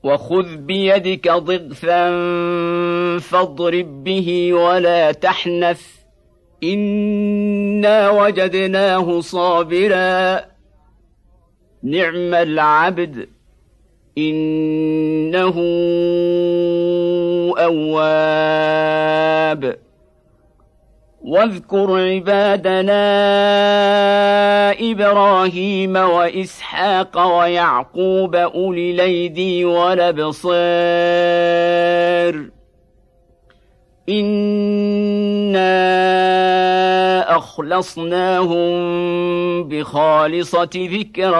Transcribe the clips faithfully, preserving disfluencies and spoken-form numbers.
وخذ بيدك ضغثا فاضرب به ولا تحنث إنا وجدناه صابرا نعم العبد إنه أواب واذكر عبادنا إبراهيم وإسحاق ويعقوب أولي الأيدي والأبصار إنا أخلصناهم بخالصة ذكر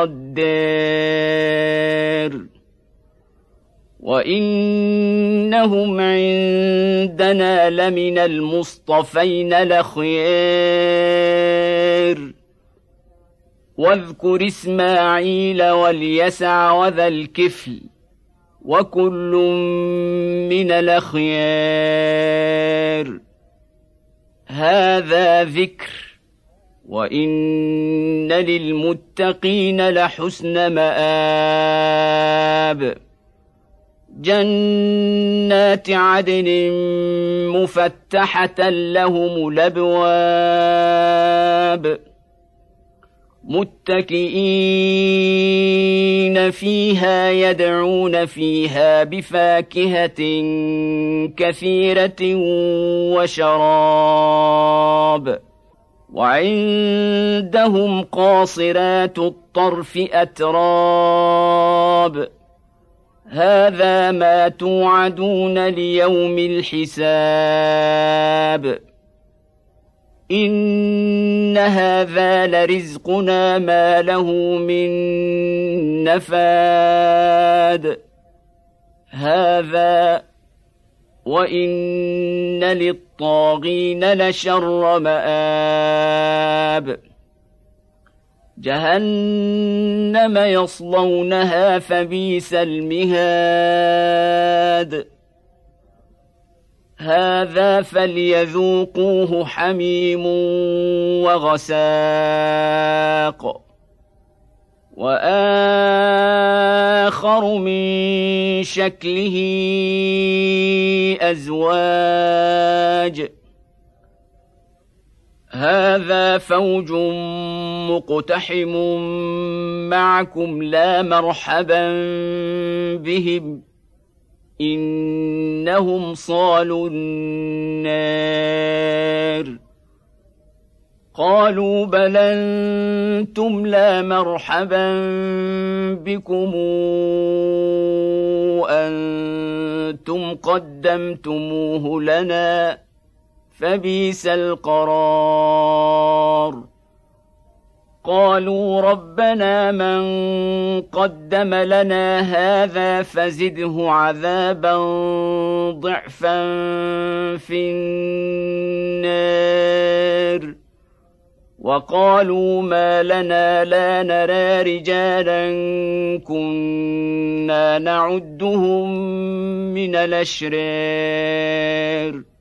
الدار وإنهم عندنا لمن المصطفين الأخيار واذكر إسماعيل واليسع وذا الكفل وكل من الأخيار هذا ذكر وإن للمتقين لحسن مآب جنات عدن مفتحة لهم الأبواب متكئين فيها يدعون فيها بفاكهة كثيرة وشراب وعندهم قاصرات الطرف أتراب هذا ما توعدون ليوم الحساب إن هذا لرزقنا ما له من نفاد هذا وإن للطاغين لشر مآب جهنم يصلونها فبئس المهاد هذا فليذوقوه حميم وغساق وآخر من شكله أزواج هذا فوج مقتحم معكم لا مرحبا بهم إنهم صالوا النار قالوا بل أنتم لا مرحبا بكم أنتم قدمتموه لنا فبئس القرار قالوا ربنا من قدم لنا هذا فزده عذابا ضعفا في النار وقالوا ما لنا لا نرى رجالا كنا نعدهم من الأشرار